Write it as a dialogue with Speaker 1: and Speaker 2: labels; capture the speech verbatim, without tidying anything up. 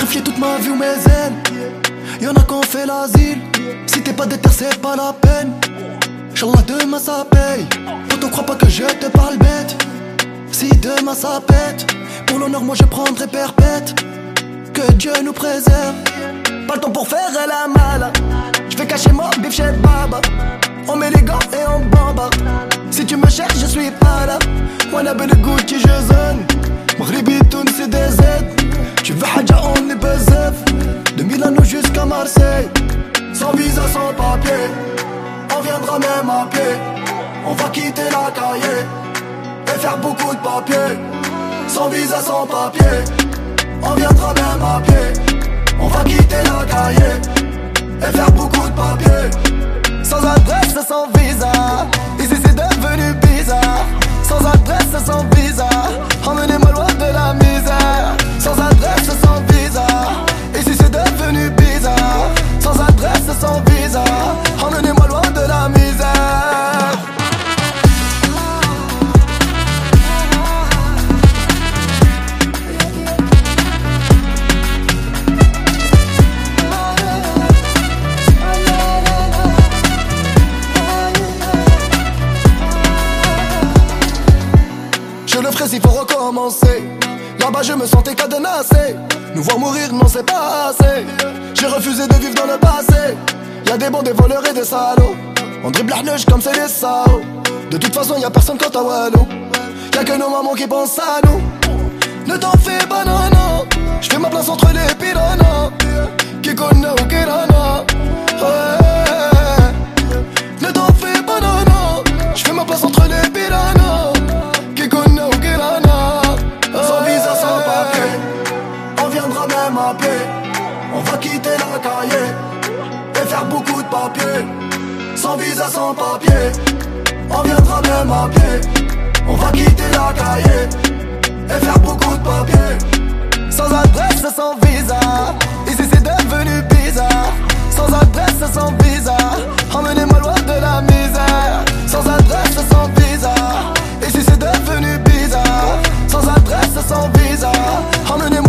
Speaker 1: fier toute ma vie ou mes ailes. Y'en a qu'on fait l'asile. Si t'es pas déter c'est pas la peine. Inch'Allah demain ça paye. Poto crois pas que je te parle bête. Si demain ça pète, pour l'honneur moi je prendrai perpète. Que Dieu nous préserve. Pas le temps pour faire la mala. J'vais cacher mon bif chez Baba. On met les gants et on bamba. Si tu me cherches je suis pas là. Moi n'a belle Gucci je zone. Maghribi Tunis et des Z. Tu veux Hadja on est bezef. De Milano jusqu'à Marseille. Sans visa, sans papier. On viendra même à pied. On va quitter la carrière et faire beaucoup de papier. Sans visa, sans papier. On viendra même à pied. On va quitter la carrière et faire beaucoup de papier. Sans adresse, sans visa. Ici c'est devenu bizarre. Sans adresse, sans visa. Emmenez-moi loin de la misère. Sans adresse, sans visa. Ici c'est devenu bizarre. Sans adresse, sans visa. Emmenez-moi loin de la misère. Je le ferai s'il faut recommencer. Là-bas je me sentais cadenassé. Nous voir mourir non c'est pas assez. J'ai refusé de vivre dans le passé. Y'a des bons, des voleurs et des salauds. On dribble la neige comme c'est des salauds. De toute façon y'a personne quant à Wallo. Y'a que nos mamans qui pensent à nous. Ne t'en fais pas non non. J'fais ma place entre les piranhas. Qui connaît ou qui rana. Ouais. Ne t'en fais pas non non. J'fais ma place entre les piranhas. Qui connaît ou qui rana. Sans visa, sans papier. On viendra même à pied. On va quitter la carrière et faire beaucoup de papier. Sans visa, sans papier. On viendra même à pied. On va quitter la carrière et faire beaucoup de papier. Sans adresse, sans visa. Ici c'est devenu bizarre. Sans adresse, sans visa. Emmenez-moi loin de la misère. Sans adresse, sans visa. Ici c'est devenu bizarre. Sans adresse, sans visa. Emmenez-moi